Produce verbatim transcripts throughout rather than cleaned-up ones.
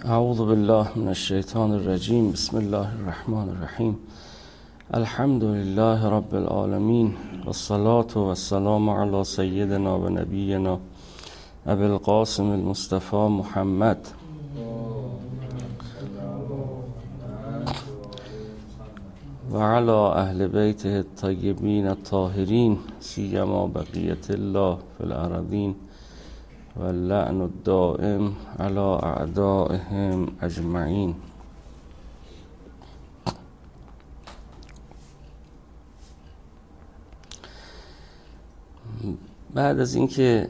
اعوذ بالله من الشیطان الرجیم. بسم الله الرحمن الرحیم. الحمد لله رب العالمین والصلاة والسلام علی سیدنا و نبینا ابی القاسم المصطفى محمد و علی اهل بیته الطیبین الطاهرین سیما بقیة الله فی الارضین و اللعن الدائم على اعدائهم اجمعین. بعد از اینکه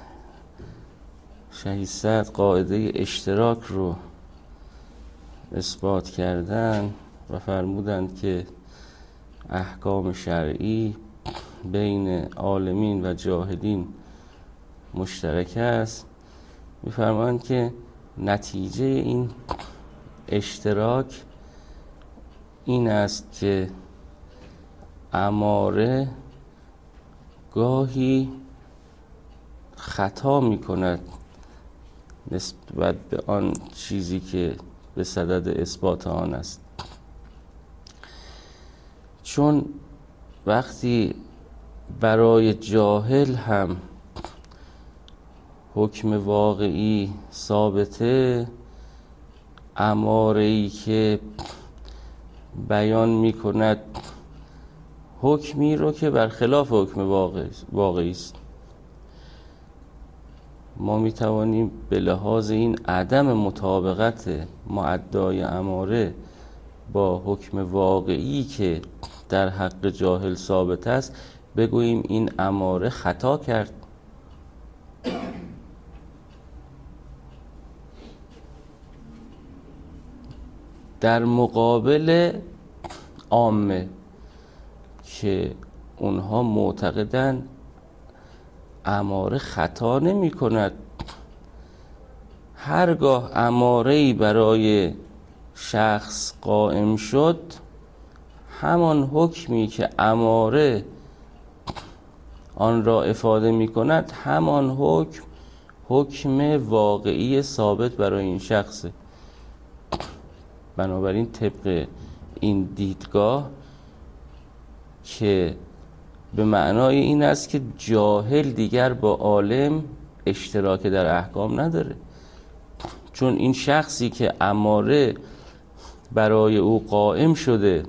شهید سعد قاعده اشتراک رو اثبات کردن و فرمودند که احکام شرعی بین عالمین و جاهلین مشترک است، می‌فرمایند که نتیجه این اشتراک این است که اماره گاهی خطا می‌کند نسبت به آن چیزی که به صدد اثبات آن است، چون وقتی برای جاهل هم حکم واقعی ثابته، اماره‌ای که بیان می‌کند حکمی رو که برخلاف حکم واقعی است، ما می‌توانیم به لحاظ این عدم مطابقت مؤدای اماره با حکم واقعی که در حق جاهل ثابت است بگوییم این اماره خطا کرد. در مقابل عامه که اونها معتقدند اماره خطا نمی کند، هرگاه اماره‌ای برای شخص قائم شد همان حکمی که اماره آن را افاده می کند همان حکم حکم واقعی ثابت برای این شخصه. بنابراین طبق این دیدگاه که به معنای این است که جاهل دیگر با عالم اشتراک در احکام نداره، چون این شخصی که اماره برای او قائم شده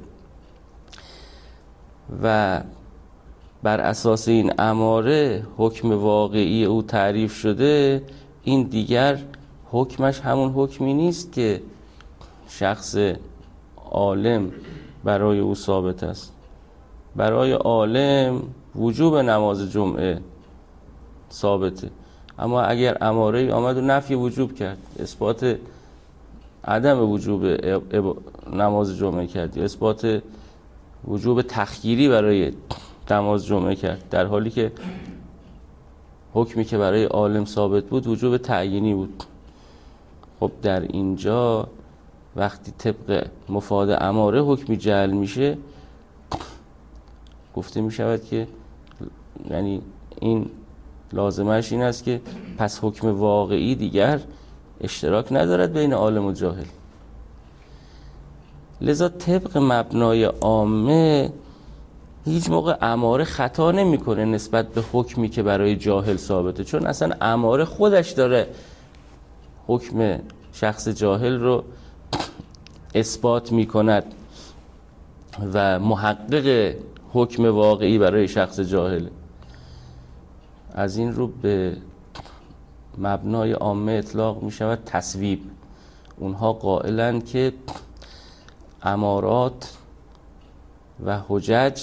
و بر اساس این اماره حکم واقعی او تعریف شده، این دیگر حکمش همون حکمی نیست که شخص عالم برای او ثابت است. برای عالم وجوب نماز جمعه ثابته، اما اگر اماره آمد و نفی وجوب کرد، اثبات عدم وجوب نماز جمعه کرد، اثبات وجوب تخییری برای نماز جمعه کرد، در حالی که حکمی که برای عالم ثابت بود وجوب تعیینی بود، خب در اینجا وقتی طبق مفاد اماره حکمی جعل میشه، گفته میشود که یعنی این لازمش این است که پس حکم واقعی دیگر اشتراک ندارد بین عالم و جاهل. لذا طبق مبنای عامه هیچ موقع اماره خطا نمیکنه نسبت به حکمی که برای جاهل ثابته، چون اصلا اماره خودش داره حکم شخص جاهل رو اثبات میکند و محقق حکم واقعی برای شخص جاهل. از این رو به مبنای عامه اطلاق میشود تصویب. اونها قائلند که امارات و حجج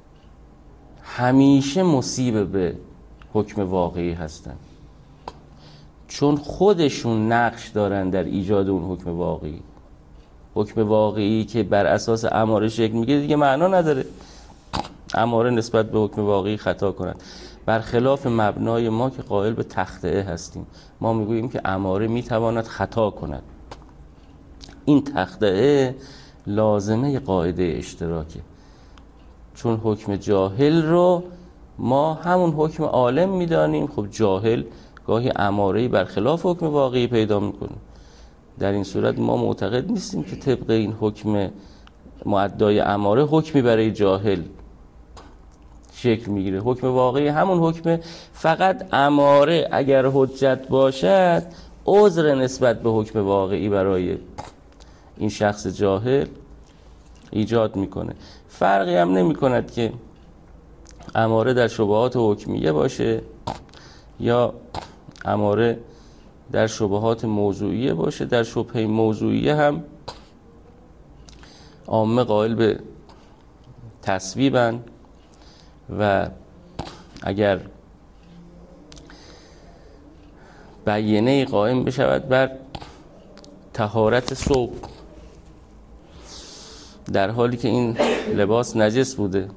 همیشه مصیب به حکم واقعی هستند، چون خودشون نقش دارن در ایجاد اون حکم واقعی. حکم واقعی که بر اساس اماره شکل میگیره دیگه معنا نداره اماره نسبت به حکم واقعی خطا کنند، برخلاف مبنای ما که قائل به تخطئه هستیم. ما میگوییم که اماره میتواند خطا کند. این تخطئه لازمه قاعده اشتراکه، چون حکم جاهل رو ما همون حکم عالم میدانیم. خب جاهل گاهی اماره‌ای برخلاف حکم واقعی پیدا میکنه. در این صورت ما معتقد نیستیم که طبق این حکم مؤدای اماره حکمی برای جاهل شکل میگیره. حکم واقعی همون حکم، فقط اماره اگر حجت باشد عذر نسبت به حکم واقعی برای این شخص جاهل ایجاد میکنه. فرقی هم نمی کند که اماره در شبهات حکمیه باشه یا اماره در شبهات موضوعیه باشه. در شبهه موضوعیه هم عامه قائل به تصویبن و اگر بیانیه قائم بشود بر طهارت ثوب در حالی که این لباس نجس بوده،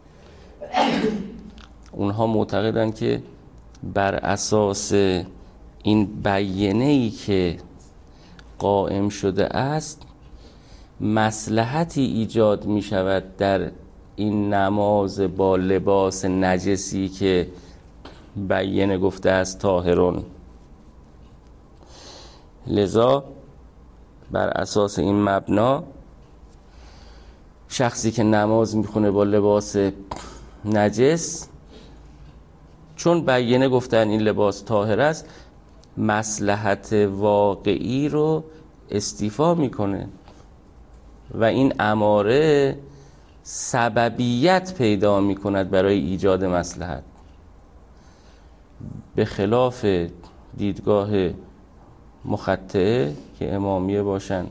اونها معتقدن که بر اساس این بیانیه‌ای که قائم شده است مصلحتی ایجاد می شود در این نماز با لباس نجسی که بیانیه گفته است طاهرون. لذا بر اساس این مبنا شخصی که نماز میخونه با لباس نجس، چون بیانیه گفتن این لباس طاهر است، مصلحت واقعی رو استیفا میکنه و این اماره سببیت پیدا میکند برای ایجاد مصلحت، به خلاف دیدگاه مخطئه که امامیه باشن.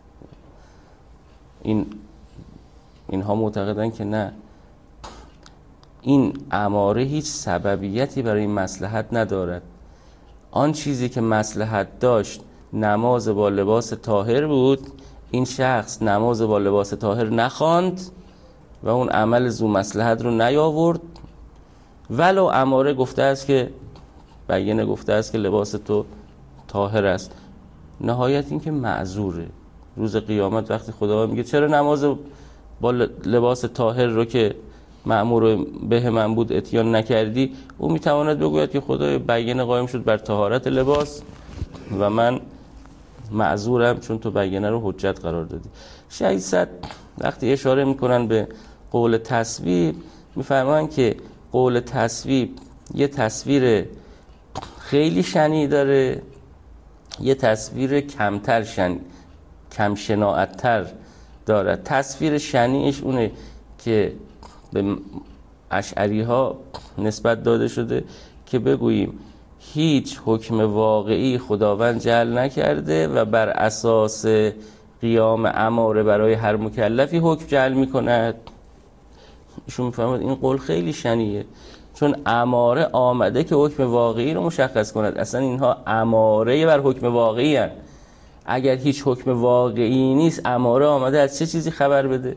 این اینها معتقدن که نه، این اماره هیچ سببیتی برای مصلحت ندارد. آن چیزی که مصلحت داشت نماز با لباس طاهر بود، این شخص نماز با لباس طاهر نخواند و اون عمل ذو مصلحت رو نیاورد، ولو اماره گفته است که بیانیه گفته است که لباس تو طاهر است. نهایت این که معذوره. روز قیامت وقتی خدا میگه چرا نماز با لباس طاهر رو که مأمور به من بود اتیان نکردی، او میتواند بگوید که خدای بیانیه قائم شد بر طهارت لباس و من معذورم چون تو بیانیه رو حجت قرار دادی. شهید صد وقتی اشاره میکنن به قول تصویب، میفرمان که قول تصویب یه تصویر خیلی شنیع داره، یه تصویر کمتر شن... کم شناعت‌تر داره. تصویر شنیعش اونه که به اشعری ها نسبت داده شده که بگوییم هیچ حکم واقعی خداوند جعل نکرده و بر اساس قیام اماره برای هر مکلفی حکم جعل میکند. ایشون میفهمد این قول خیلی شنیعه، چون اماره آمده که حکم واقعی رو مشخص کند. اصلا اینها اماره بر حکم واقعی هن. اگر هیچ حکم واقعی نیست، اماره آمده از چه چیزی خبر بده؟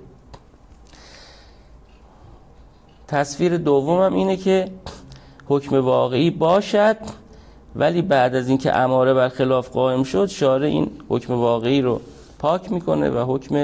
تصویر دوم هم اینه که حکم واقعی باشد ولی بعد از اینکه اماره بر خلاف قائم شد، شارع این حکم واقعی رو پاک میکنه و حکم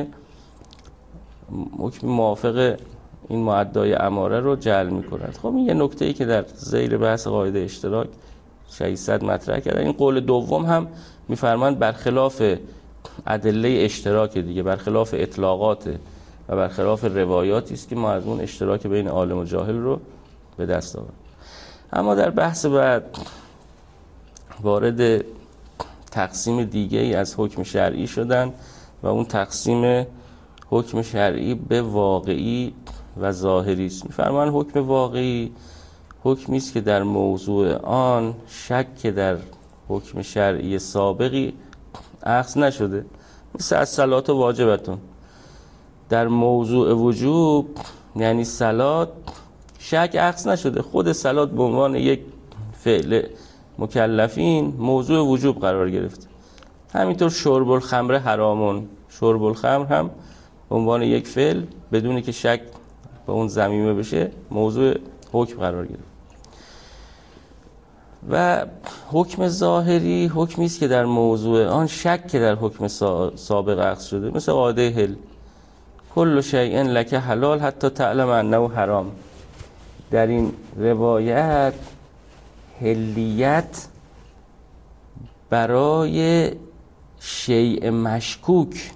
حکم موافق این مؤدای اماره رو جعل میکند. خب این یه نکته‌ای که در ذیل بحث قاعده اشتراک شهید صد مطرح کرده. این قول دوم هم میفرمایند برخلاف ادله اشتراک دیگه، برخلاف اطلاقات و برخلاف روایاتی است که ما از اون اشتراک بین عالم و جاهل رو به دست آورد. اما در بحث بعد وارد تقسیم دیگه ای از حکم شرعی شدن و اون تقسیم حکم شرعی به واقعی و ظاهری است. می‌فرمایند حکم واقعی حکمی است که در موضوع آن شک در حکم شرعی سابقی اخذ نشده، مثل الصلاة واجبتون. در موضوع وجوب یعنی صلات شک اخذ نشده، خود صلات به عنوان یک فعل مکلفین موضوع وجوب قرار گرفته. همینطور شرب الخمر حرامون، شرب الخمر هم به عنوان یک فعل بدونی که شک به اون ضمیمه بشه موضوع حکم قرار گرفته. و حکم ظاهری حکمی است که در موضوع آن شک در حکم سابق اخذ شده، مثل قاعده هل کل شیء لک حلال حتی تعلم انه حرام. در این روایت هلیت برای شیء مشکوک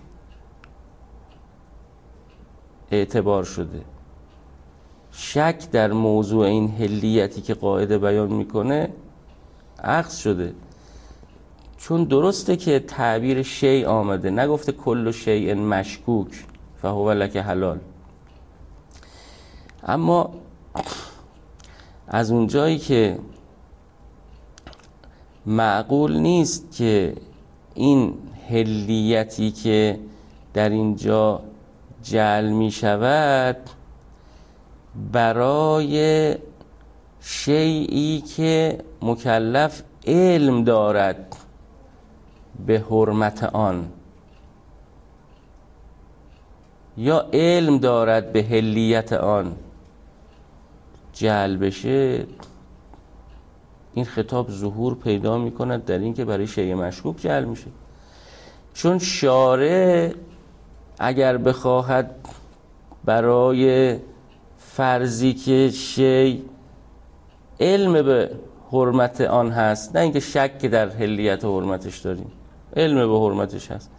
اعتبار شده. شک در موضوع این حلیتی که قاعده بیان میکنه اخذ شده، چون درسته که تعبیر شیء آمده، نگفته کل شیء مشکوک فهو لک حلال. اما از اونجایی که معقول نیست که این حلیتی که در اینجا جعل می شود برای شیئی که مکلف علم دارد به حرمت آن یا علم دارد به حلیت آن جعل بشه، این خطاب ظهور پیدا می کند در این که برای شیء مشکوک جعل میشه. چون شارع اگر بخواهد برای فرضی که شیء علم به حرمت آن هست، نه اینکه شک در حلیت و حرمتش داریم، علم به حرمتش هست،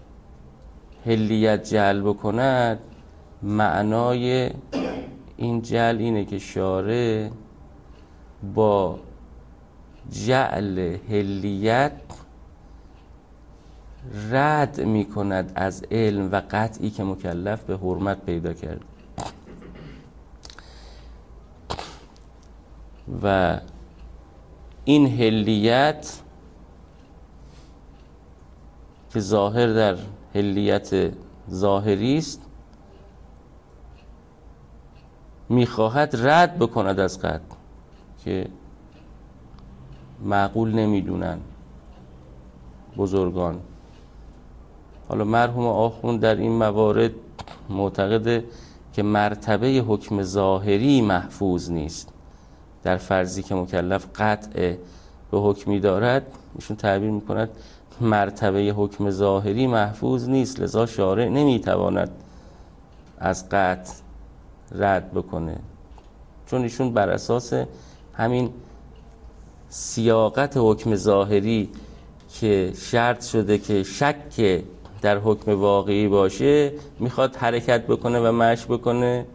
حلیت جعل بکند، معنای این جعل اینه که شارع با جعل حلیت رد می کند از علم و قطعی که مکلف به حرمت پیدا کرد. و این حلیت که ظاهر در حلیت ظاهری است میخواهد رد بکند از قطع که معقول نمیدونن بزرگان. حالا مرحوم آخوند در این موارد معتقده که مرتبه حکم ظاهری محفوظ نیست. در فرضی که مکلف قطع به حکمی دارد، ایشون تعبیر میکند مرتبه حکم ظاهری محفوظ نیست، لذا شارع نمیتواند از قطع رد بکنه، چون ایشون بر اساس همین سیاقت حکم ظاهری که شرط شده که شک در حکم واقعی باشه میخواد حرکت بکنه و مشی بکنه،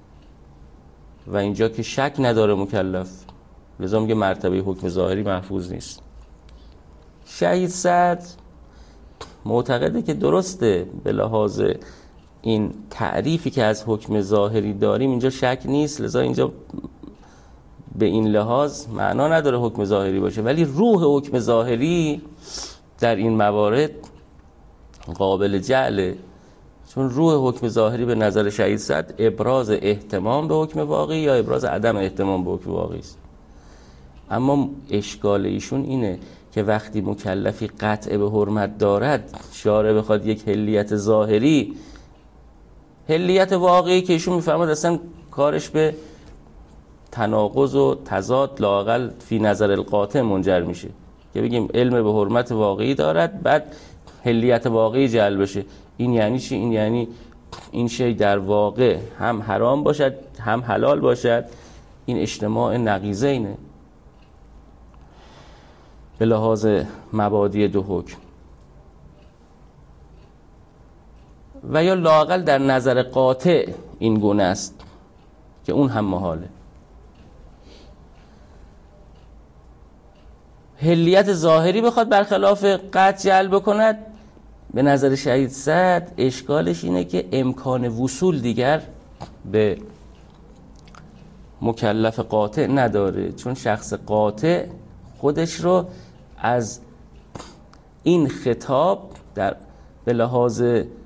و اینجا که شک نداره مکلف، لذا میگه مرتبه حکم ظاهری محفوظ نیست. شهید سعد معتقده که درسته به لحاظ این تعریفی که از حکم ظاهری داریم اینجا شک نیست، لذا اینجا به این لحاظ معنا نداره حکم ظاهری باشه، ولی روح حکم ظاهری در این موارد قابل جعله، چون روح حکم ظاهری به نظر شهید سعد ابراز اهتمام به حکم واقعی یا ابراز عدم اهتمام به حکم واقعی است. اما اشکال ایشون اینه که وقتی مکلفی قطع به حرمت دارد، شارع بخواد یک حلیت ظاهری، حلیت واقعی که ایشون میفرماد اصلا کارش به تناقض و تضاد لااقل فی نظر القاطع منجر میشه، که بگیم علم به حرمت واقعی دارد بعد حلیت واقعی جعل بشه. این یعنی چی؟ این یعنی این شی در واقع هم حرام باشد هم حلال باشد. این اجتماع نقیضینه به لحاظ مبادی دو حکم، و یا لااقل در نظر قاطع این گونه است که اون هم محاله. حلیت ظاهری بخواد برخلاف قطع جلب کند، به نظر شهید سعد اشکالش اینه که امکان وصول دیگر به مکلف قاطع نداره، چون شخص قاطع خودش رو از این خطاب در به لحاظ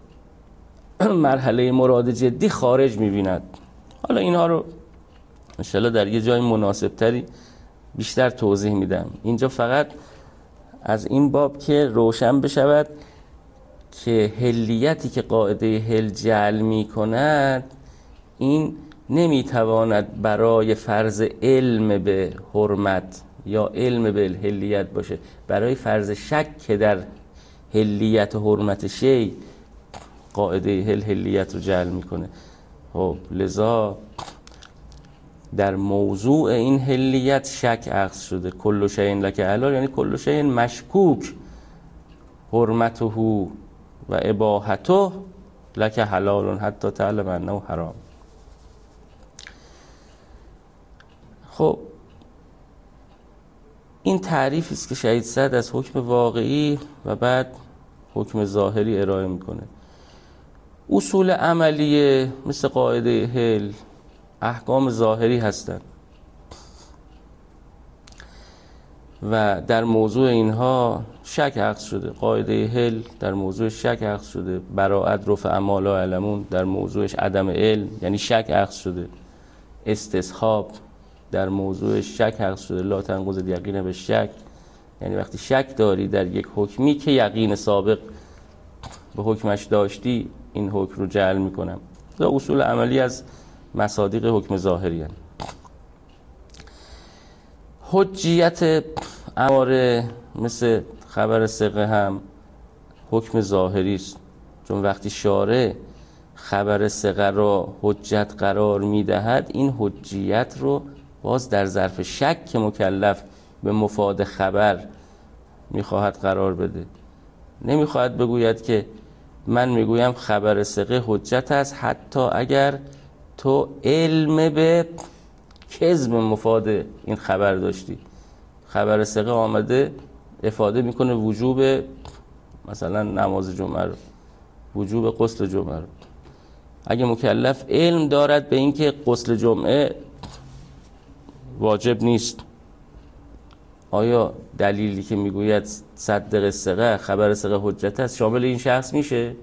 مرحله مراد جدی خارج می‌بیند. حالا اینها رو انشالله در یه جای مناسبتری بیشتر توضیح میدم. اینجا فقط از این باب که روشن بشود که حلیتی که قاعده حل جعل می کند، این نمیتواند برای فرض علم به حرمت یا علم به حلیت باشه، برای فرض شک در حلیت و حرمت شی قاعده حل حلیت رو جعل میکنه. خب لذا در موضوع این حلیت شک اخذ شده. کل شیء لک حلال یعنی کل شیء مشکوک حرمته و اباحته لک حلال حتی تعلم انه حرام. خب این تعریفی است که شهید صدر از حکم واقعی و بعد حکم ظاهری ارائه میکنه. اصول عملیه مثل قاعده حل احکام ظاهری هستند و در موضوع اینها شک اخذ شده. قاعده حل در موضوع شک اخذ شده، براءت رفع ما لا یعلمون در موضوعش عدم علم یعنی شک اخذ شده، استصحاب در موضوع شک اخذ شده، لا تنقض الیقین به شک یعنی وقتی شک داری در یک حکمی که یقین سابق به حکمش داشتی این حکم رو جعل میکنم. دا اصول عملی از مصادیق حکم ظاهری هست. حجیت اماره مثل خبر ثقه هم حکم ظاهری است، چون وقتی شارع خبر ثقه را حجت قرار میدهد این حجیت رو باز در ظرف شک که مکلف به مفاد خبر میخواهد قرار بده. نمیخواهد بگوید که من میگویم خبر ثقه حجت است حتی اگر تو علم به کذب مفاد این خبر داشتی. خبر ثقه آمده افاده میکنه وجوب مثلا نماز جمعه رو، وجوب غسل جمعه رو. اگه مکلف علم دارد به اینکه غسل جمعه واجب نیست، آیا دلیلی که میگوید صدق ثقه خبر ثقه حجت است شامل این شخص میشه؟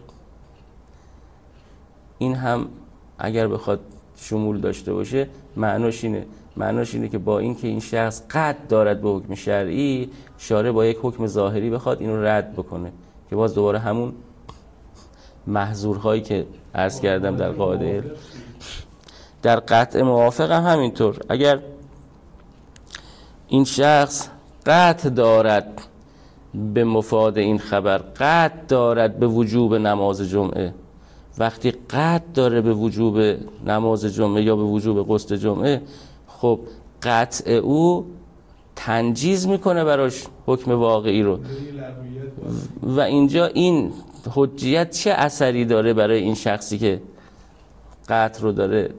این هم اگر بخواد شمول داشته باشه معناش اینه معناش اینه که با اینکه این شخص قطع دارد به حکم شرعی، شارع با یک حکم ظاهری بخواد اینو رد بکنه که باز دوباره همون محظورهایی که عرض کردم در قاعده در قطع موافق هم همینطور. اگر این شخص قطع دارد به مفاد این خبر، قطع دارد به وجوب نماز جمعه، وقتی قطع داره به وجوب نماز جمعه یا به وجوب غسل جمعه، خب قطع او تنجیز میکنه براش حکم واقعی رو و اینجا این حجیت چه اثری داره برای این شخصی که قطع رو داره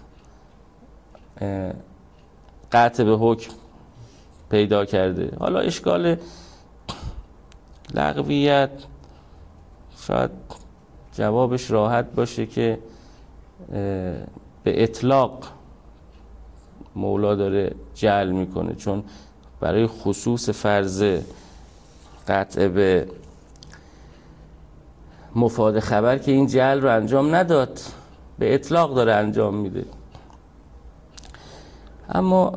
قطع به حکم پیدا کرده. حالا اشکال لغویت شاید جوابش راحت باشه که به اطلاق مولا داره جعل میکنه، چون برای خصوص فرض قطع به مفاد خبر که این جعل رو انجام نداد، به اطلاق داره انجام میده. اما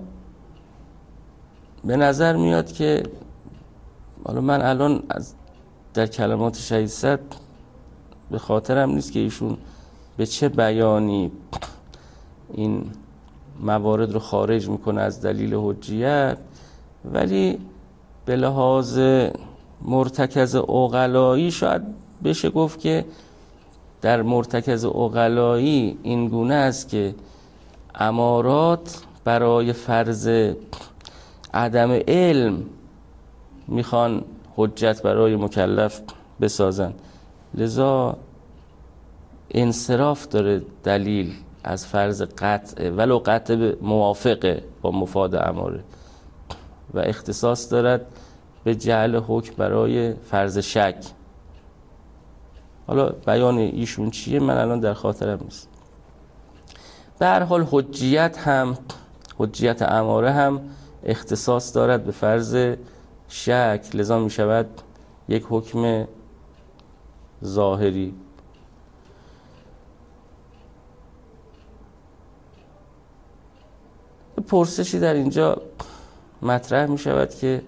به نظر میاد که حالا من الان از در کلمات شهید صدر به خاطرم نیست که ایشون به چه بیانی این موارد رو خارج میکنه از دلیل حجیت، ولی به لحاظ مرتکز عقلایی شاید بشه گفت که در مرتکز عقلایی این گونه است که امارات برای فرض عدم علم میخوان حجت برای مکلف بسازن، لذا انصراف داره دلیل از فرض قطع ولو قطع موافقه با مفاد اماره و اختصاص دارد به جعل حکم برای فرض شک. حالا بیان ایشون چیه من الان در خاطرم نیست. به هر حال حجیت هم حجیت اماره هم اختصاص دارد به فرض شک، لذا می شود یک حکم ظاهری. پرسشی در اینجا مطرح می شود که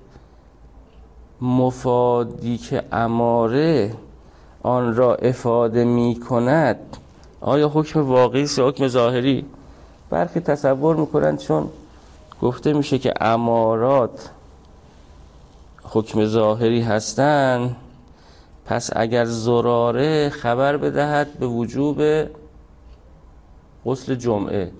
مفادی که اماره آن را افاده می کند آیا حکم واقعی است یا حکم ظاهری؟ برخی تصور می کنند چون گفته میشه که امارات حکم ظاهری هستند، پس اگر زراره خبر بدهد به وجوب غسل جمعه،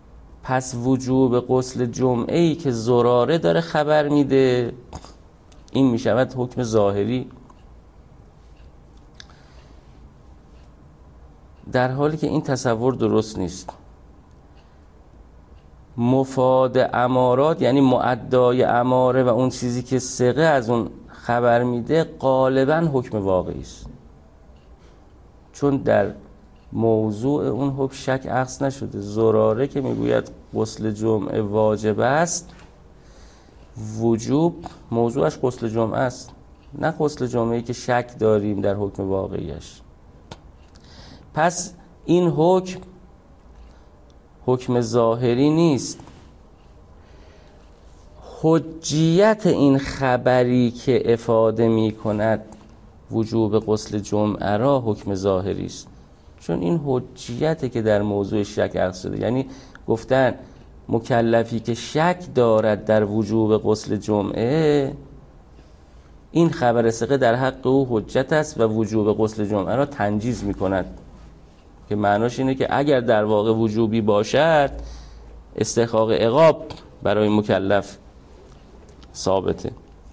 پس وجوب غسل جمعه ای که زراره داره خبر میده این می شود حکم ظاهری، در حالی که این تصور درست نیست. مفاد امارات یعنی مؤدای اماره و اون چیزی که ثقه از اون خبر میده غالبا حکم واقعی است، چون در موضوع اون حکم شک اخذ نشده. زراره که میگوید غسل جمعه واجب است، وجوب موضوعش غسل جمعه است، نه غسل جمعه‌ای که شک داریم در حکم واقعیش. پس این حکم حکم ظاهری نیست. حجیت این خبری که افاده می کند وجوب غسل جمعه را حکم ظاهری است، چون این حجیتی که در موضوع شک اخذ شده. یعنی گفتن مکلفی که شک دارد در وجوب غسل جمعه، این خبر ثقه در حق او حجت است و وجوب غسل جمعه را تنجیز می کند، که معناش اینه که اگر در واقع وجوبی باشد استحقاق عقاب برای مکلف ثابته.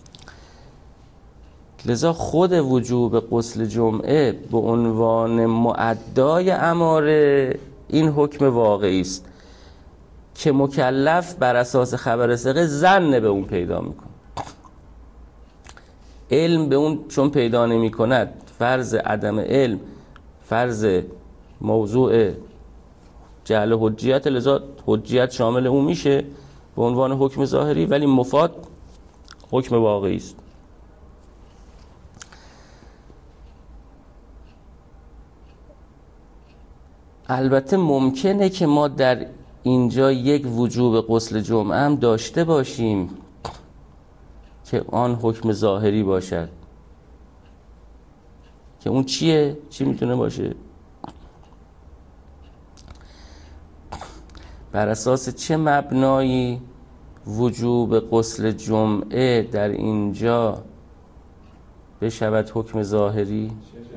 لذا خود وجوب غسل جمعه به عنوان مؤدای اماره این حکم واقعی است که مکلف بر اساس خبر ثقه ظن به اون پیدا میکنه. علم به اون چون پیدا نمی کند، فرض عدم علم فرض موضوع جعل حجیت، لذا حجیت شامل اون میشه به عنوان حکم ظاهری، ولی مفاد حکم واقعی است. البته ممکنه که ما در اینجا یک وجوب غسل جمعه هم داشته باشیم که آن حکم ظاهری باشد، که اون چیه؟ چی میتونه باشه؟ بر اساس چه مبنایی وجوب غسل جمعه در اینجا بشود حکم ظاهری؟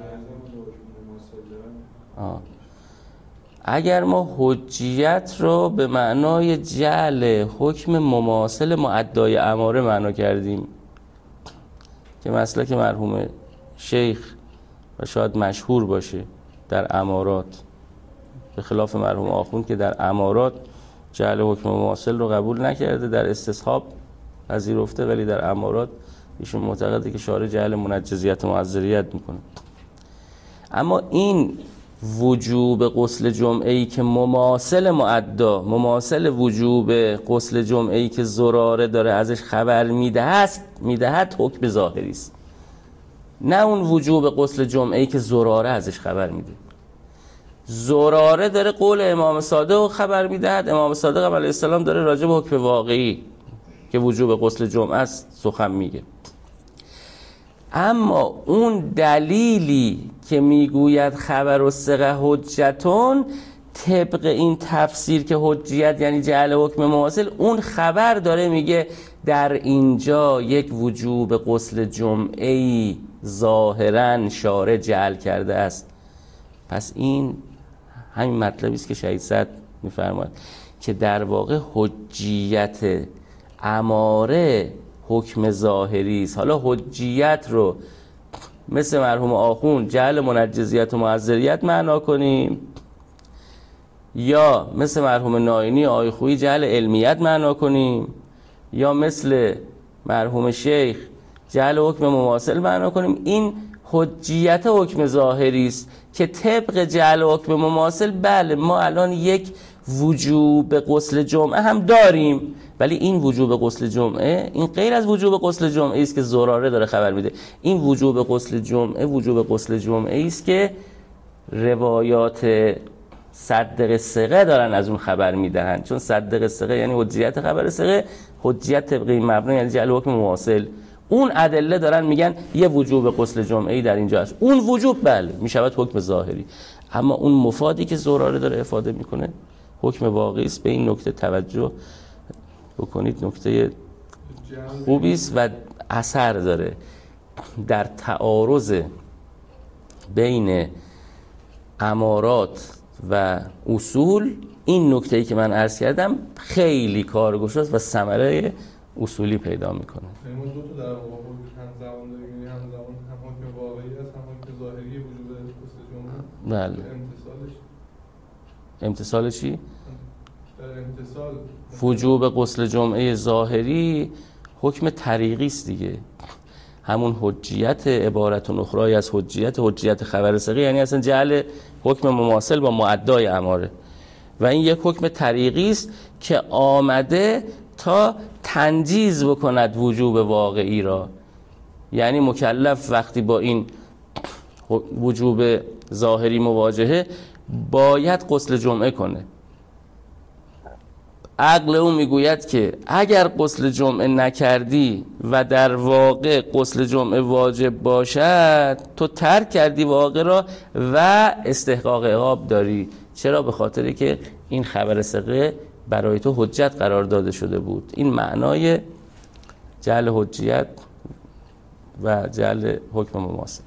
آه. اگر ما حجیت رو به معنای جعل حکم مماثل مؤدای اماره معنا کردیم، که مسلک مرحوم شیخ و شاید مشهور باشه در امارات، به خلاف مرحوم آخوند که در امارات جعل حکم مماثل رو قبول نکرده، در استصحاب پذیرفته، ولی در امارات ایشون معتقده که شارع جعل منجزیت معذریت میکنه. اما این وجوب غسل جمعه‌ای که مماثل مؤدا، مماثل وجوب غسل جمعه‌ای که زراره داره ازش خبر میدهد میدهد حکم ظاهری است، نه اون وجوب غسل جمعه‌ای که زراره ازش خبر میده. زراره داره قول امام صادق خبر میدهد، امام صادق علیه السلام داره راجع به حکم واقعی که وجوب غسل جمعه است سخن میگه. اما اون دلیلی که میگوید خبر الثقه حجتون، طبق این تفسیر که حجیت یعنی جعل حکم مماثل، اون خبر داره میگه در اینجا یک وجوب غسل جمعه‌ای ظاهراً شارع جعل کرده است. پس این همین مطلبی است که شهید سعد میفرماید که در واقع حجیت اماره حکم ظاهری است. حالا حجیت رو مثل مرحوم آخوند جعل منجزیت و معذریت معنا کنیم، یا مثل مرحوم ناینی آیخویی جعل علمیت معنا کنیم، یا مثل مرحوم شیخ جعل حکم مماثل معنا کنیم، این حجیت حکم ظاهری است که طبق جعل حکم مماثل بله ما الان یک وجوب غسل جمعه هم داریم، ولی این وجوب غسل جمعه این غیر از وجوب غسل جمعه است که زراره داره خبر میده. این وجوب غسل جمعه وجوب غسل جمعه است که روایات صدق ثقه دارن از اون خبر میدهن، چون صدق ثقه یعنی حجیت خبر ثقه، حجیت طبق این مبنا یعنی جعل حکم مماثل. اون ادله دارن میگن یه وجوب غسل جمعه‌ای در اینجا هست، اون وجوب بله میشود حکم ظاهری، اما اون مفادی که زراره داره افاده میکنه حکم واقعی است. به این نکته توجه بکنید، نکته خوبی است و اثر داره در تعارض بین امارات و اصول. این نکته‌ای که من عرض کردم خیلی کارگشاست و ثمره اصولی پیدا میکنه. یعنی ما دو تا در واقع همزمان داریم، یعنی همزمان هم حکم واقعی است هم حکم ظاهری وجود غسل جمعه. بله. امتصالش امتصال چی؟ در امتصال وجوب غسل جمعه ظاهری حکم طریقی است دیگه. همون حجیت عبارت و نخرای از حجیت حجیت خبر ثقه، یعنی اصلا جعل حکم مماثل با معدای اماره، و این یک حکم طریقی است که آمده تا تنجیز بکند وجوب واقعی را. یعنی مکلف وقتی با این وجوب ظاهری مواجهه باید غسل جمعه کنه. عقل اون میگوید که اگر غسل جمعه نکردی و در واقع غسل جمعه واجب باشد، تو ترک کردی واقع را و استحقاق عقاب داری. چرا؟ به خاطری که این خبر ثقه برای تو حجت قرار داده شده بود. این معنای جعل حجیت و جعل حکم مماثل.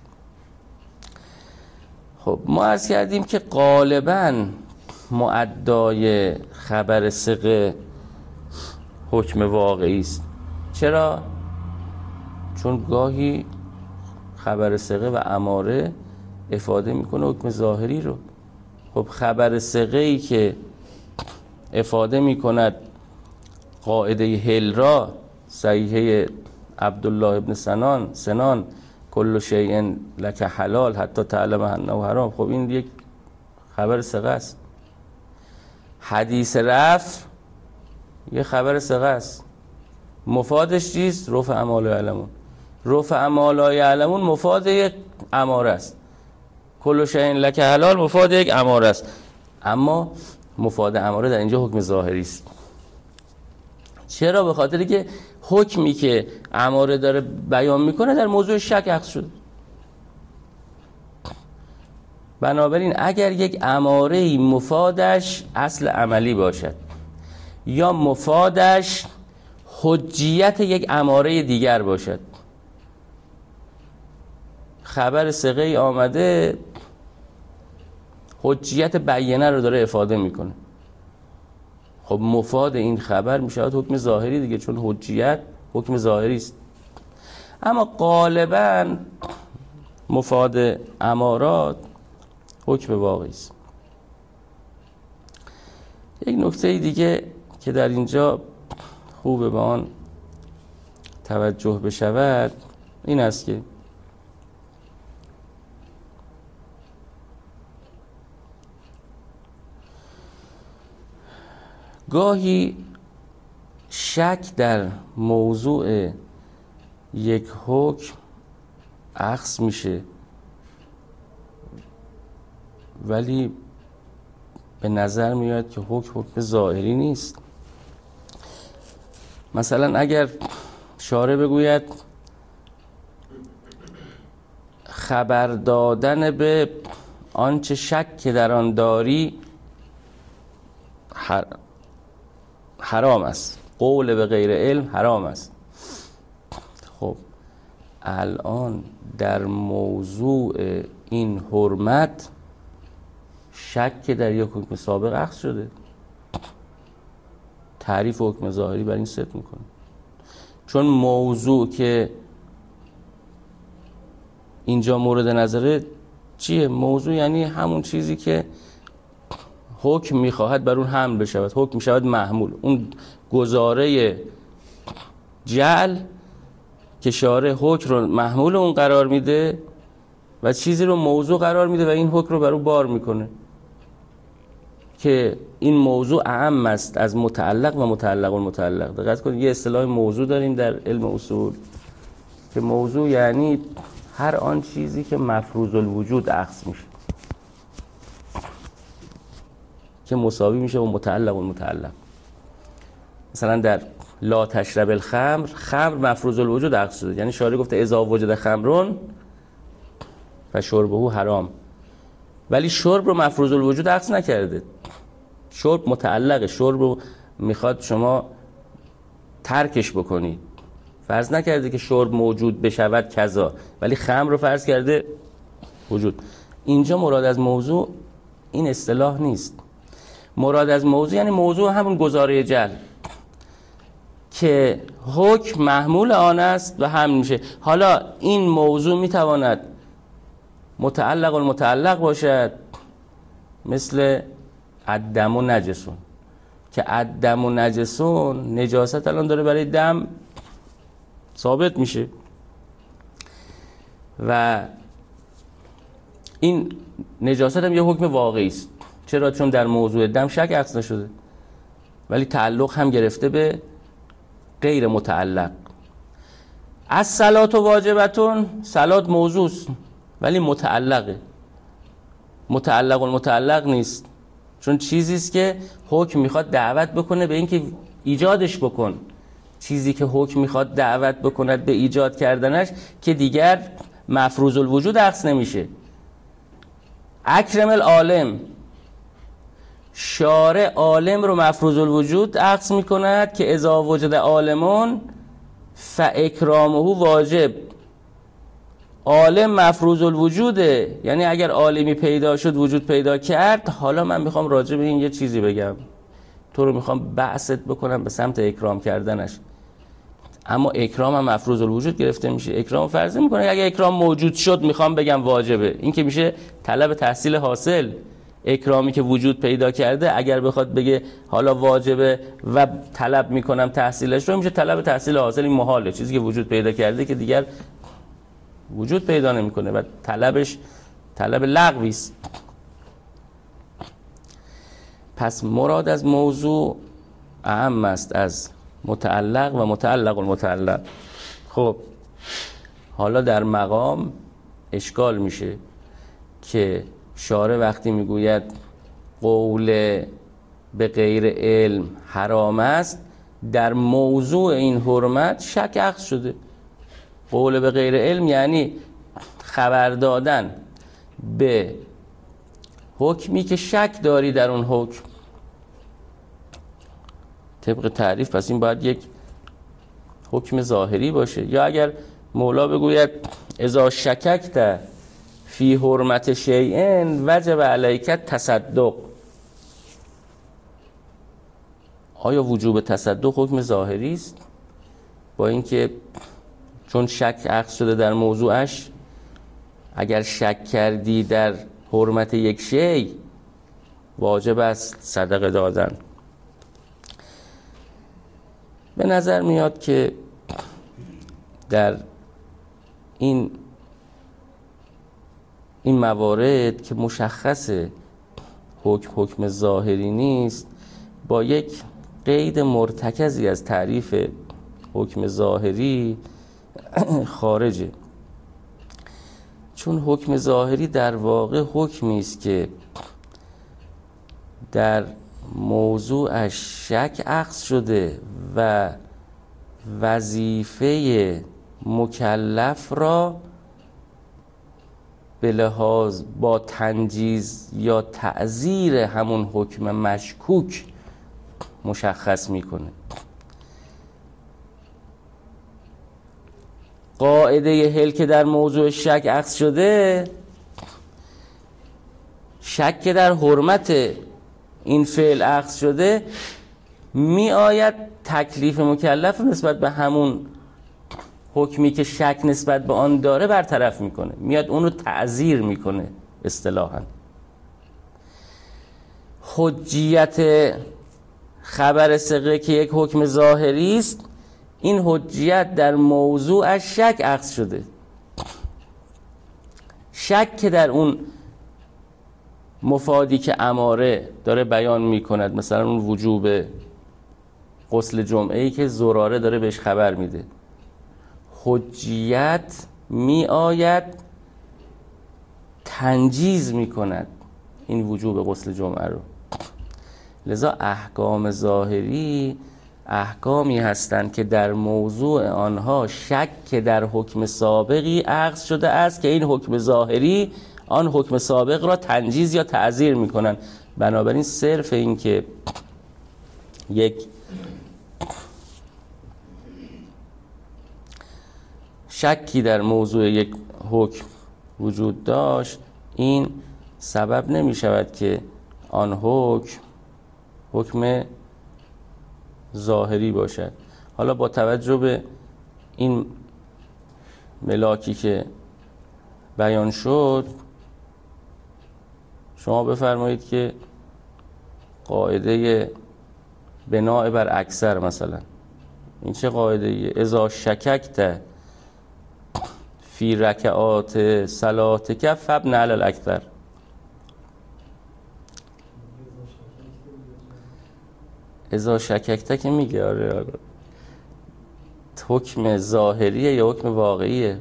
خب ما عرض کردیم که غالباً معدای خبر ثقه حکم واقعی است. چرا؟ چون گاهی خبر ثقه و اماره افاده میکنه حکم ظاهری رو. خب خبر ثقه ای که افاده میکند قاعده هل را، صحیحه عبدالله ابن سنان سنان کل شیء لک حلال حتی تعلم انه حرام، خب این یک خبر ثقه است. حدیث رفع یه خبر ثقه است. مفادش چیست؟ رفع اما لا یعلمون. رفع اما لا یعلمون مفاد یک اماره است. کل شیء لک حلال مفاد یک اماره است، اما مفاد اماره در اینجا حکم ظاهری است. چرا؟ به خاطری که حکمی که اماره داره بیان میکنه در موضوع شک اخذ شده. بنابراین اگر یک اماره مفادش اصل عملی باشد یا مفادش حجیت یک اماره دیگر باشد، خبر ثقه ای آمده حجیت بیانه رو داره افاده میکنه، خب مفاد این خبر میشه حکم ظاهری دیگه، چون حجیت حکم ظاهری است. اما غالباً مفاد امارات حکم واقعی است. یک نکته دیگه که در اینجا خوبه به آن توجه بشود این است که گاهی شک در موضوع یک حکم اخذ میشه ولی به نظر میاد که حکم حکم ظاهری نیست. مثلا اگر شارع بگوید خبر دادن به آنچه شک که در آن داری حرام است، قول به غیر علم حرام است، خب الان در موضوع این حرمت شک که در یک حکم سابق اخذ شده، تعریف حکم ظاهری بر این ست میکنه. چون موضوع که اینجا مورد نظره چیه؟ موضوع یعنی همون چیزی که حکم میخواهد بر اون حمل بشود، حکم میشود محمول، اون گزاره جعل که شارع حکم رو محمول اون قرار میده و چیزی رو موضوع قرار میده و این حکم رو بر اون بار میکنه، که این موضوع اعم است از متعلق و متعلق و متعلق. دقت کنید یه اصطلاح موضوع داریم در علم اصول که موضوع یعنی هر آن چیزی که مفروض الوجود اخذ میشه، که مساوی میشه با متعلق و متعلق. مثلا در لا تشرب الخمر، خمر مفروض الوجود اخذ شده، یعنی شارع گفته اذا وجد خمرون فشربه حرام، ولی شرب رو مفروض الوجود اخذ نکرده. شرب متعلقه، شرب رو میخواد شما ترکش بکنید، فرض نکرده که شرب موجود بشود کذا، ولی خمر رو فرض کرده وجود. اینجا مراد از موضوع این اصطلاح نیست. مراد از موضوع یعنی موضوع همون گزاره جعل که حکم محمول آن است و حمل میشه. حالا این موضوع میتواند متعلق و متعلق باشد، مثل الدم و نجسون، که الدم و نجسون نجاست الان داره برای دم ثابت میشه و این نجاست هم یه حکم واقعی است. چرا؟ چون در موضوع دم شک عکس نشده، ولی تعلق هم گرفته به غیر متعلق. از صلات و واجبتون، صلات موضوع است ولی متعلقه، متعلق و متعلق نیست، چون چیزی است که حکم میخواد دعوت بکنه به اینکه ایجادش بکن. چیزی که حکم میخواد دعوت بکند به ایجاد کردنش که دیگر مفروض الوجود عکس نمیشه. اکرم العالم، شارع عالم رو مفروض الوجود عکس میکند که اذا وجد عالمون فاکرامه واجب. عالم مفروض الوجوده، یعنی اگر عالمی پیدا شد، وجود پیدا کرد. حالا من میخوام راجع به این یه چیزی بگم، تو رو میخوام بعثت بکنم به سمت اکرام کردنش. اما اکرام هم مفروض الوجود گرفته میشه. اکرام فرض میکنه اگه اکرام موجود شد میخوام بگم واجبه. این که میشه طلب تحصیل حاصل. اکرامی که وجود پیدا کرده اگر بخواد بگه حالا واجبه و طلب میکنم تحصیلش رو، میشه طلب تحصیل حاصل. این محاله، چیزی که وجود پیدا کرده که دیگر وجود پیدا نمیکنه و طلبش طلب لغوی است. پس مراد از موضوع اهم است از متعلق و متعلق المتعلق. خب حالا در مقام اشکال میشه که شارع وقتی میگوید قول به غیر علم حرام است، در موضوع این حرمت شک عکس شده. قول به غیر علم یعنی خبر دادن به حکمی که شک داری در اون حکم طبق تعریف. پس این باید یک حکم ظاهری باشه. یا اگر مولا بگوید اذا شککت فی حرمت شیء وجب علیک تصدق، آیا وجوب تصدق حکم ظاهری است؟ با اینکه چون شک عکس شده در موضوعش، اگر شک کردی در حرمت یک شیء واجب است صدقه دادن. به نظر میاد که در این این موارد که مشخص حکم حکم ظاهری نیست، با یک قید مرتکزی از تعریف حکم ظاهری خارجه. چون حکم ظاهری در واقع حکمی است که در موضوعش شک عکس شده و وظیفه مکلف را به لحاظ با تنجیز یا تعزیر همون حکم مشکوک مشخص میکنه. قاعده هل که در موضوع شک عکس شده، شک که در حرمت این فعل عکس شده، می آید تکلیف مکلف نسبت به همون حکمی که شک نسبت به آن داره برطرف میکنه، میاد اون رو تعزیر میکنه. اصطلاحاً حجیت خبر ثقه که یک حکم ظاهری است، این حجیت در موضوع شک عکس شده. شک که در اون مفادی که اماره داره بیان میکند، مثلا اون وجوب غسل جمعه‌ای که زراره داره بهش خبر میده، حجیت می آید تنجیز می کند این وجوب غسل جمعه رو. لذا احکام ظاهری احکامی هستند که در موضوع آنها شک که در حکم سابقی عکس شده است که این حکم ظاهری آن حکم سابق را تنجیز یا تعزیر می کنند. بنابراین صرف این که یک شکی در موضوع یک حکم وجود داشت، این سبب نمی شود که آن حکم حکم ظاهری باشد. حالا با توجه به این ملاکی که بیان شد شما بفرمایید که قاعده بناء بر اکثر مثلا این چه قاعده ایه؟ اذا شککت فی رکعات صلاتک فابن علی الاکثر. اذا شککت که میگه آره آره حکم ظاهریه یا حکم واقعیه؟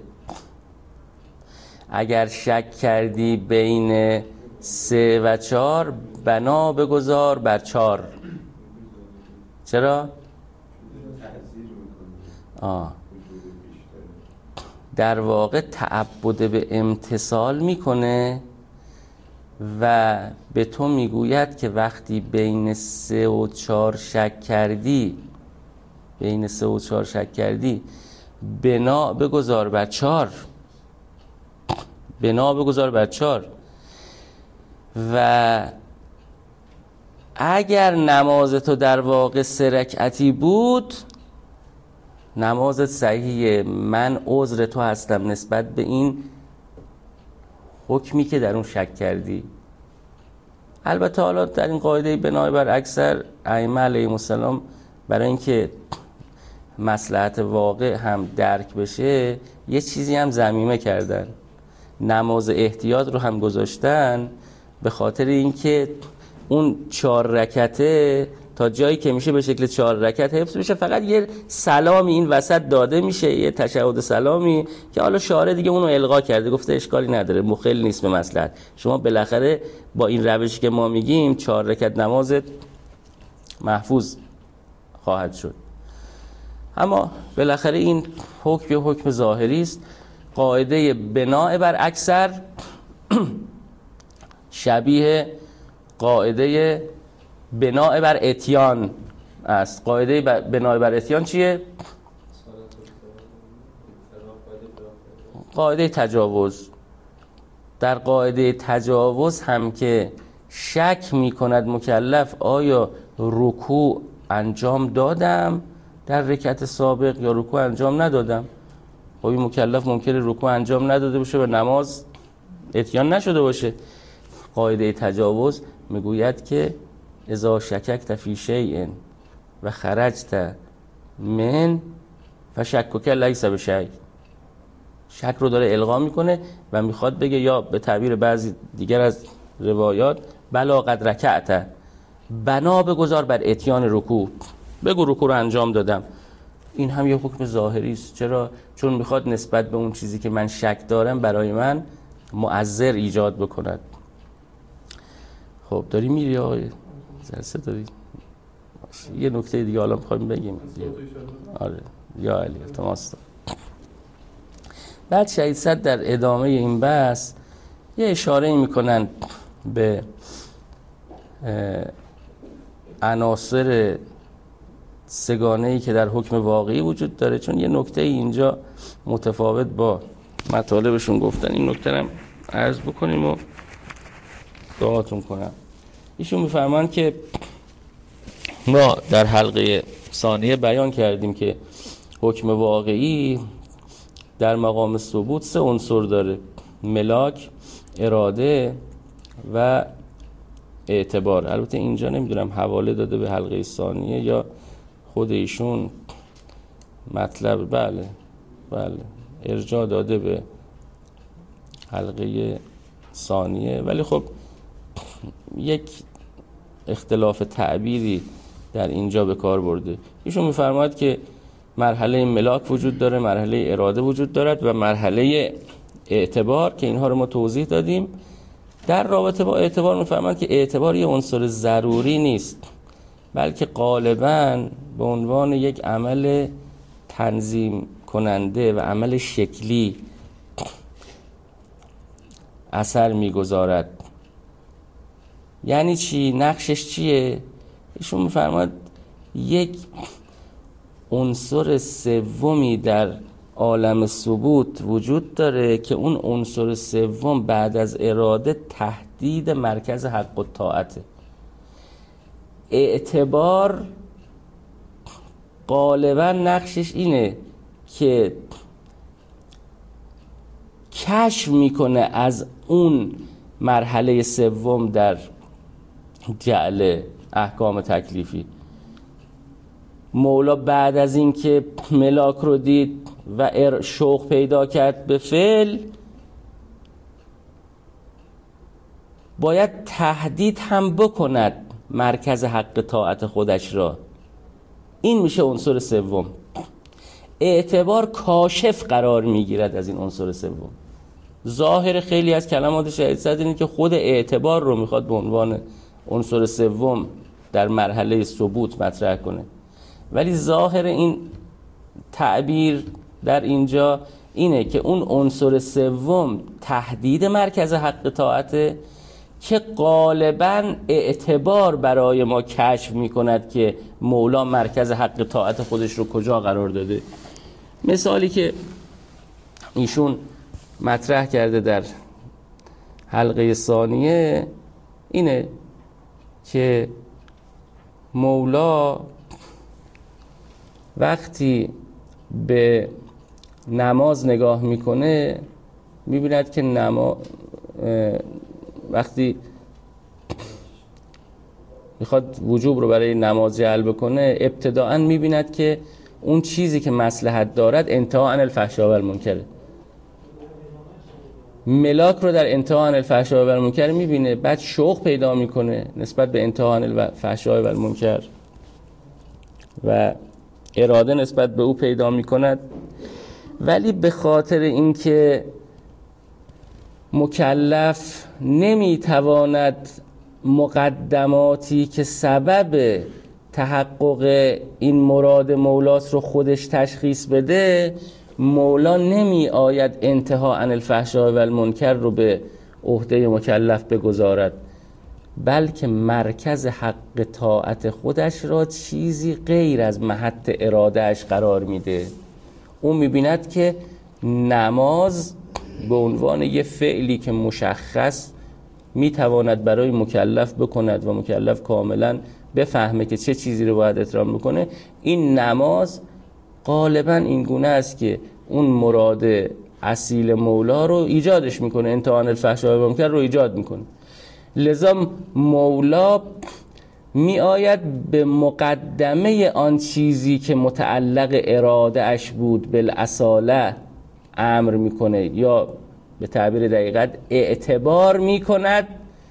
اگر شک کردی بین سه و چهار بنا بگذار بر چهار. چرا؟ آه. در واقع تعبد به امتثال میکنه و به تو میگوید که وقتی بین سه و چهار شک کردی بین سه و چهار شک کردی بنا بگذار بر چهار بنا بگذار بر چهار و اگر نماز تو در واقع سه رکعتی بود نمازت صحیحه. من عذر تو هستم نسبت به این حکمی که در اون شک کردی. البته حالا در این قاعده بنای بر اکثر ائمه علیهم السلام برای اینکه مصلحت واقع هم درک بشه یه چیزی هم ضمیمه کردن، نماز احتیاط رو هم گذاشتن به خاطر اینکه اون چهار رکعته تا جایی که میشه به شکل چهار رکعت حفظ بشه. فقط یه سلامی این وسط داده میشه، یه تشهد سلامی که حالا شارع دیگه اونو الغا کرده، گفته اشکالی نداره، مخل نیست به مصلحت. شما بالاخره با این روشی که ما میگیم چهار رکعت نمازت محفوظ خواهد شد. اما بالاخره این حکم یه حکم ظاهری است. قاعده بناء بر اکثر شبیه قاعده بناء بر اتیان است. قاعده بناء بر اتیان چیه؟ قاعده تجاوز. در قاعده تجاوز هم که شک می کند مکلف آیا رکوع انجام دادم در رکعت سابق یا رکوع انجام ندادم. خب این مکلف ممکنه رکوع انجام نداده باشه و نماز اتیان نشده باشه. قاعده تجاوز میگوید که اذا شککت فی شیء و خرجت من فشکک لیس بشیء. شک رو داره الغا میکنه و میخواد بگه، یا به تعبیر بعضی دیگر از روایات بلا قد رکعت، بنا بگذار بر اتیان رکوع، بگو رکوع رو انجام دادم. این هم یه حکم ظاهری است. چرا؟ چون میخواد نسبت به اون چیزی که من شک دارم برای من مؤثر ایجاد بکند. خب داری میری آقای جلسه داری؟ یه نکته دیگه حالا میخوایم بگیم. آره یا علی التماس. بعد شهید صدر در ادامه این بحث یه اشاره میکنن به عناصر سگانه‌ای که در حکم واقعی وجود داره، چون یه نکته اینجا متفاوت با مطالبشون گفتن. این نکته هم عرض بکنیم و دعاتون کنم. ایشون میفرمان که ما در حلقه ثانیه بیان کردیم که حکم واقعی در مقام ثبوت سه عنصر داره: ملاک، اراده و اعتبار. البته اینجا نمیدونم حواله داده به حلقه ثانیه یا خود ایشون مطلب بله بله ارجاع داده به حلقه ثانیه، ولی خب یک اختلاف تعبیری در اینجا به کار برده. ایشون میفرماید که مرحله ملاک وجود داره، مرحله اراده وجود دارد و مرحله اعتبار که اینها رو ما توضیح دادیم. در رابطه با اعتبار میفرماید که اعتبار یه عنصر ضروری نیست، بلکه غالباً به عنوان یک عمل تنظیم کننده و عمل شکلی اثر میگذارد. یعنی چی؟ نقشش چیه؟ ایشون میفرماید یک عنصر سومی در عالم ثبوت وجود داره که اون عنصر سوم بعد از اراده تهدید مرکز حق و طاعته. اعتبار غالبا نقشش اینه که کشف میکنه از اون مرحله سوم در جعل احکام تکلیفی. مولا بعد از این که ملاک رو دید و شوق پیدا کرد به فعل، باید تهدید هم بکند مرکز حق طاعت خودش را. این میشه عنصر سوم. اعتبار کاشف قرار میگیرد از این عنصر سوم. ظاهر خیلی از کلمات شهید صدر اینه که خود اعتبار رو میخواد به عنوان عنصر سوم در مرحله ثبوت مطرح کنه، ولی ظاهر این تعبیر در اینجا اینه که اون عنصر سوم تهدید مرکز حق طاعته که غالباً اعتبار برای ما کشف میکند که مولا مرکز حق طاعت خودش رو کجا قرار داده. مثالی که ایشون مطرح کرده در حلقه ثانیه اینه که مولا وقتی به نماز نگاه میکنه میبیند که نما وقتی میخواد وجوب رو برای نماز جلب کنه، ابتداءً میبیند که اون چیزی که مصلحت دارد انتها عن الفحشاء و المنکره. ملاک رو در انتها عن الفحشاء و المنکر میبینه، بعد شوق پیدا میکنه نسبت به انتها عن الفحشاء و المنکر و اراده نسبت به او پیدا میکند. ولی به خاطر اینکه مکلف نمیتواند مقدماتی که سبب تحقق این مراد مولاست رو خودش تشخیص بده، مولا نمی آید انتها عن الفحشاء و المنکر رو به عهده مکلف بگذارد، بلکه مرکز حق طاعت خودش را چیزی غیر از محط اراده اش قرار میده. اون میبیند که نماز به عنوان یه فعلی که مشخص میتواند برای مکلف بکند و مکلف کاملا بفهمه که چه چیزی رو باید احترام بکنه، این نماز غالبا این گونه است که اون مراد اصیل مولا رو ایجادش میکنه، انتها عن الفحشاء و المنکر رو ایجاد میکنه. لذا مولا می آید به مقدمه آن چیزی که متعلق اراده اش بود بالاصاله امر میکنه، یا به تعبیر دقیقت اعتبار میکند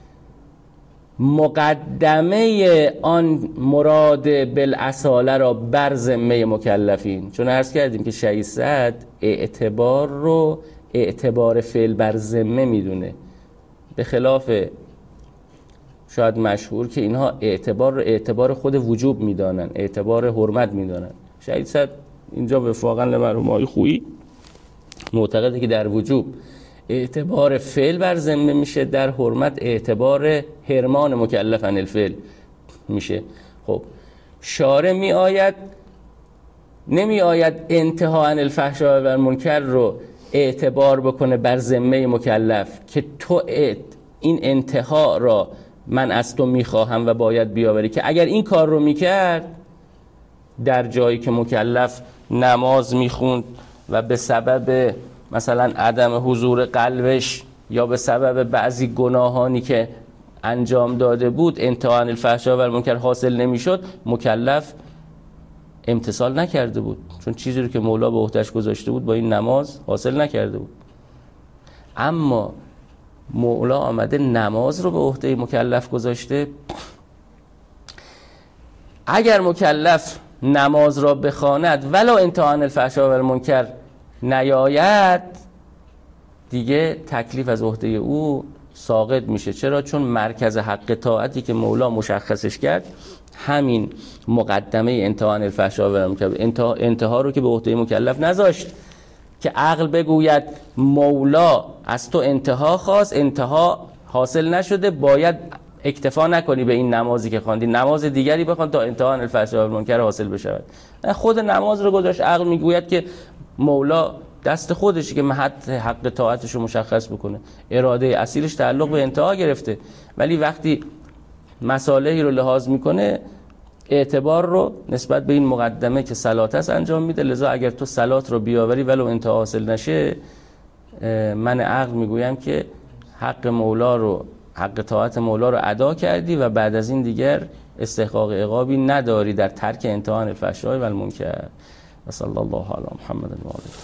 مقدمه آن مراد بالاصاله را بر ذمه مکلفین. چون عرض کردیم که شهید صدر اعتبار رو اعتبار فعل بر ذمه میدونه، به خلاف شاید مشهور که اینها اعتبار رو اعتبار خود وجوب میدانن، اعتبار حرمت میدانن. شهید صدر اینجا وفاقا لمرحوم آقای خویی معتقده که در وجوب اعتبار فعل بر ذمه میشه، در حرمت اعتبار حرمان مکلف عن الفعل میشه. خب شارع می آید نمی آید انتها عن الفحشاء و المنکر رو اعتبار بکنه بر ذمه مکلف که تو این انتها را من از تو میخواهم و باید بیاوری، که اگر این کار رو میکرد در جایی که مکلف نماز میخوند و به سبب مثلا عدم حضور قلبش یا به سبب بعضی گناهانی که انجام داده بود انتها عن الفحشاء و المنکر حاصل نمیشد، مکلف امتثال نکرده بود، چون چیزی رو که مولا به عهده‌اش گذاشته بود با این نماز حاصل نکرده بود. اما مولا آمده نماز رو به عهده مکلف گذاشته. اگر مکلف نماز را بخواند ولو انتها عن الفحشاء و المنکر نیاید، دیگه تکلیف از عهده او ساقط میشه. چرا؟ چون مرکز حق طاعتی که مولا مشخصش کرد همین مقدمه انتها عن الفحشاء و المنکر، انتها, انتها رو که به عهده مکلف نذاشت که عقل بگوید مولا از تو انتها خواست، انتها حاصل نشده، باید اکتفا نکنی به این نمازی که خواندی، نماز دیگری بخوان تا انتها عن الفحشاء و المنکر حاصل بشود. خود نماز رو گذاشت، عقل میگوید که مولا دست خودشه که محط حق طاعتش رو مشخص بکنه، اراده اصیلش تعلق به انتها گرفته، ولی وقتی مصالحی رو لحاظ میکنه اعتبار رو نسبت به این مقدمه که صلات است انجام میده. لذا اگر تو صلات رو بیاوری ولو انتها حاصل نشه، من عقل میگویم که حق مولا رو، حق طاعت مولا رو ادا کردی و بعد از این دیگر استحقاق عقابی نداری در ترک انتهاء الفحشاء و المنکر. و صلی الله علی محمد و آله.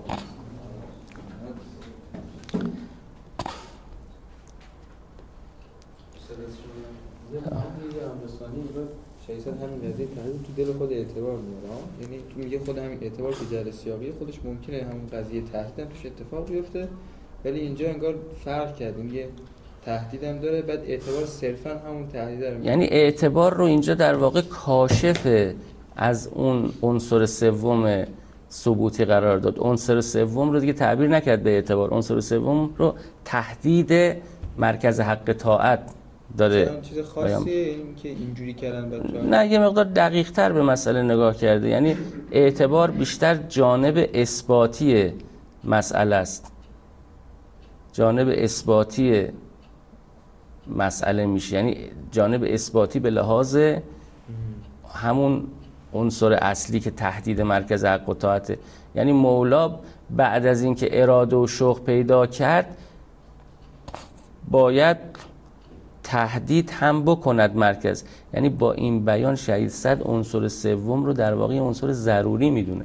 شایسته همین قضیه تحلیل تو دل خود اعتبار میاره، یعنی تو میگه خود همین اعتبار که جل سیاقی خودش ممکنه همون قضیه تهدید هم توش اتفاق بیفته، ولی اینجا انگار فرق کرد، میگه تهدید هم داره، بعد اعتبار صرفا همون تهدید رو، یعنی اعتبار رو اینجا در واقع کاشف از اون عنصر سوم ثبوتی قرار داد. عنصر سوم رو دیگه تعبیر نکرد به اعتبار، عنصر سوم رو تهدید مرکز حق طاعت داره. چیز خاصیه این که اینجوری کردن بچه‌ها؟ نه، یه مقدار دقیق تر به مسئله نگاه کرده. یعنی اعتبار بیشتر جانب اثباتی مسئله است، جانب اثباتی مسئله میشه، یعنی جانب اثباتی به لحاظ همون عنصر اصلی که تهدید مرکز حق و طاعته. یعنی مولا بعد از اینکه اراده و شوق پیدا کرد باید تهدید هم بکند مرکز. یعنی با این بیان شهید صد عنصر سوم رو در واقع عنصر ضروری میدونه.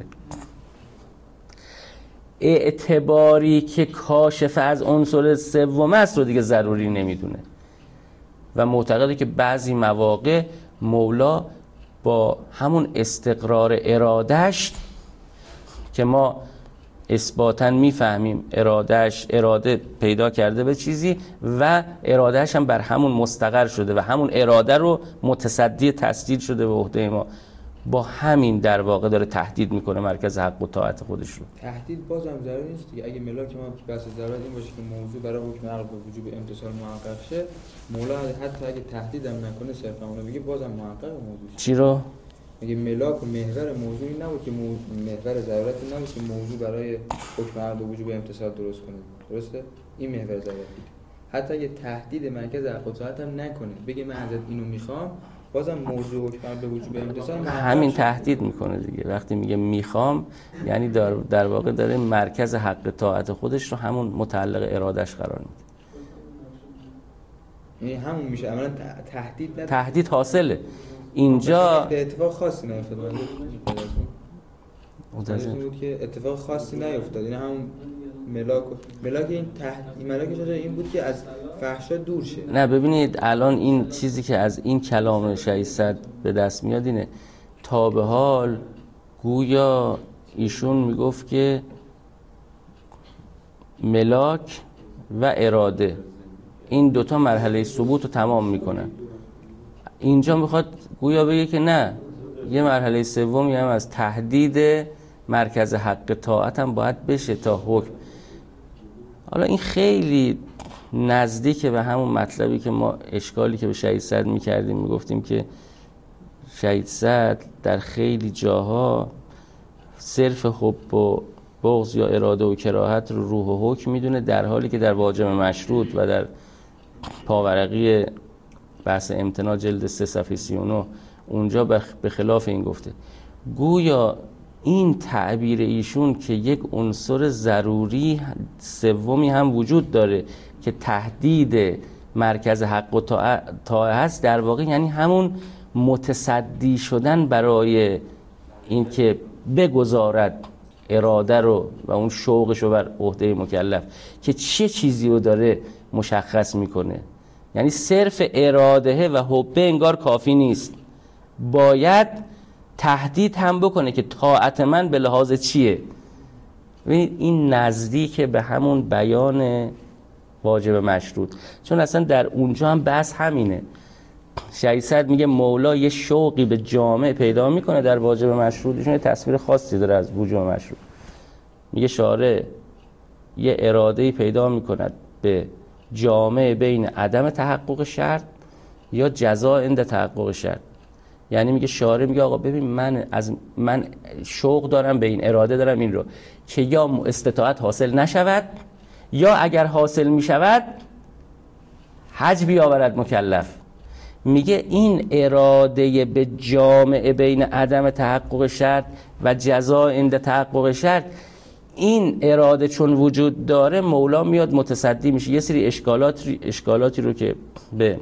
اعتباری که کاشف از عنصر سوم است رو دیگه ضروری نمیدونه و معتقده که بعضی مواقع مولا با همون استقرار ارادهش که ما اثباتاً میفهمیم ارادهش اراده پیدا کرده به چیزی و ارادهش هم بر همون مستقر شده و همون اراده رو متصدی تسدید شده به عهده ما، با همین در واقع داره تهدید میکنه مرکز حق و طاعت خودش رو. تهدید بازم ضروری نیست دیگه. اگه ملاک ما بحث ضرورت این باشه که موضوع برای حکم عقل به وجوب امتصال محقق شه، مولا حتی اگه تهدید هم نکنه صرفا اونو بگه بازم محقق موضوع شه. چی رو؟ اگه ملاک و محور موضوعی نبود که محور ضرورت نبود که موضوع برای حکم عقل به وجوب امتصال درست کنه، درسته؟ این محور ضرورتی. حتی اگه تهدید مرکز حق و طاعت هم نکنه، بگه من ازت اینو میخوام، بازم موضوع حکم به وجوب امتصال همین تهدید میکنه دیگه. وقتی میگه میخوام یعنی در, در واقع داره مرکز حق طاعت خودش رو همون متعلق ارادش قرار میده. یعنی همون میشه عملا تهدید نداره. تهدید حاصله اینجا. اتفاق خاصی نیفتاد. متوجه بود که اتفاق خاصی نیفتاد. این همون ملاک ملاک این تهدید ملاکش این بود که از فحشا دور شه. نه ببینید الان این چیزی که از این کلام شهید صد به دست میاد اینه، تا به حال گویا ایشون میگفت که ملاک و اراده این دوتا مرحله ثبوت رو تمام میکنن. اینجا میخواد گویا بگه که نه، یه مرحله سومی هم از تهدید مرکز حق طاعت هم باید بشه تا حکم. حالا این خیلی نزدیکه به همون مطلبی که ما اشکالی که به شهید صد میکردیم، میگفتیم که شهید صد در خیلی جاها صرف حب و بغض یا اراده و کراهت رو روح و حکم میدونه، در حالی که در واجب مشروط و در پاورقی بحث امتناع جلد سه صفحه سی و نه اونجا به خلاف این گفته. گویا این تعبیر ایشون که یک عنصر ضروری سومی هم وجود داره که تهدید مرکز حق و طاعت هست، در واقع یعنی همون متصدی شدن برای این که بگذارد اراده رو و اون شوقش رو بر عهده مکلف که چه چیزی رو داره مشخص میکنه. یعنی صرف اراده و حبه انگار کافی نیست، باید تهدید هم بکنه که طاعت من به لحاظ چیه. ببینید این نزدیک به همون بیان واجب مشروط، چون اصلا در اونجا هم بحث همینه. شهید صد میگه مولا یه شوقی به جامع پیدا میکنه در واجب مشروط، ایشون یه تصویر خاصی داره از وجوب مشروط. میگه شارع یه اراده‌ای پیدا میکند به جامع بین عدم تحقق شرط یا جزاء عند تحقق شرط. یعنی میگه شارع میگه آقا ببین من از من شوق دارم به این، اراده دارم این رو که یا استطاعت حاصل نشود یا اگر حاصل میشود حج بیاورد مکلف. میگه این اراده به جامعه بین عدم تحقق شرط و جزا عند تحقق شرط، این اراده چون وجود داره مولا میاد متصدی میشه. یه سری اشکالات اشکالاتی رو که به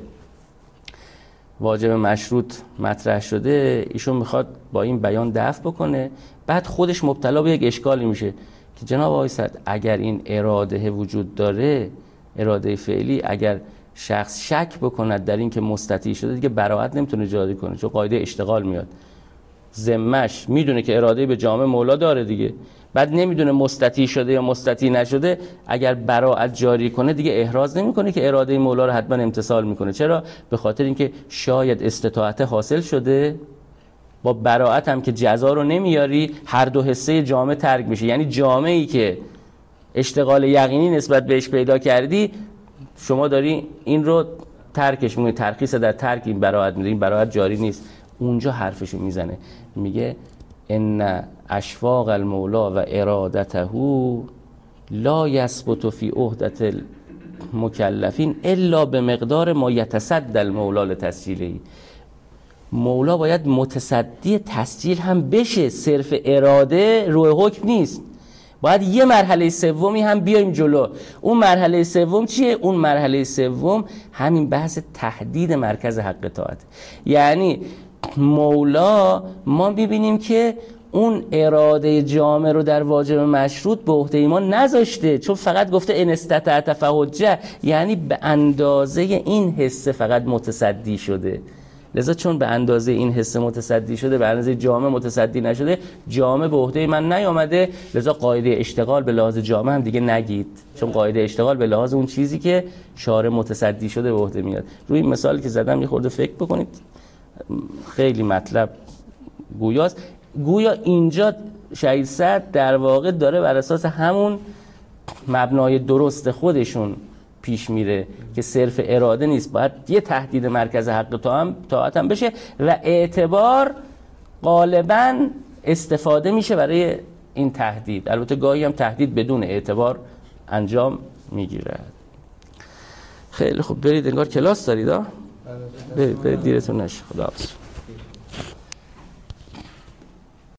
واجب مشروط مطرح شده ایشون میخواد با این بیان دفع بکنه، بعد خودش مبتلا به یک اشکالی میشه که جناب آقای سعد اگر این اراده وجود داره، اراده فعلی، اگر شخص شک بکند در این که مستطیع شده دیگه براءت نمیتونه جاری کنه، چون قاعده اشتغال میاد. ذمش میدونه که اراده به جامعه مولا داره دیگه، بعد نمیدونه مستطیع شده یا مستطیع نشده، اگر براءت جاری کنه دیگه احراز نمیکنه که اراده مولا رو حتما امتثال میکنه. چرا؟ به خاطر اینکه شاید استطاعت حاصل شده، با براءت هم که جزا رو نمیاری هر دو حصه جامعه ترک میشه. یعنی جامعه‌ای که اشتغال یقینی نسبت بهش پیدا کردی شما داری این رو ترکش میکنی، ترخیص در ترک این براءت میده، این براءت جاری نیست. اونجا حرفشو میزنه، میگه ان اشواق المولا و ارادته لا یثبت فی عهدة المکلفین الا به مقدار ما یتصدی المولا لتسجیله. مولا باید متصدی تسجیل هم بشه، صرف اراده روی حکم نیست، باید یه مرحله سومی هم بیایم جلو. اون مرحله سوم چیه؟ اون مرحله سوم همین بحث تحدید مرکز حق اطاعت. یعنی مولا ما میبینیم که اون اراده جامع رو در واجب مشروط به عهده ایمان نذاشته، چون فقط گفته ان استطعت فحجه، یعنی به اندازه این حصه فقط متصدی شده. لذا چون به اندازه این حصه متصدی شده، به اندازه جامع متصدی نشده، جامع به عهده من نیامده، لذا قاعده اشتغال به لحاظ جامع هم دیگه نگید، چون قاعده اشتغال به لحاظ اون چیزی که شارع متصدی شده به عهده میاد. روی این مثالی که زدم یه خورده فکر بکنید، خیلی مطلب گویاست. گویا اینجا شهید سعد در واقع داره بر اساس همون مبنای درست خودشون پیش میره که صرف اراده نیست، باید یه تهدید مرکز حق طاعت هم بشه و اعتبار غالباً استفاده میشه برای این تهدید. البته گاهی هم تهدید بدون اعتبار انجام میگیره. خیلی خوب، برید انگار کلاس دارید ها؟ برید برید دیرتون نشه. خداحافظ.